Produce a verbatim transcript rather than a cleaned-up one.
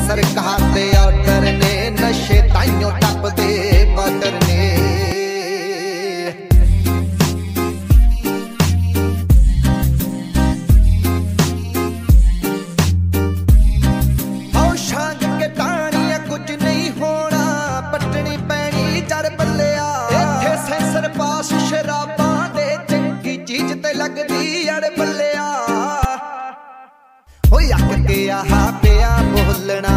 सरकार दे ऑर्डर ने, नशे ताइयों टपदे बॉर्डर ने। शांग के टाणिया कुछ नहीं होना, पटनी पैनी जड़ बल्लिया। इत्थे सेंसर पास शराबां दे, चंगी चीज ते लगदी अड़ बल्लिया। हो अक के आहा पिया बोलना,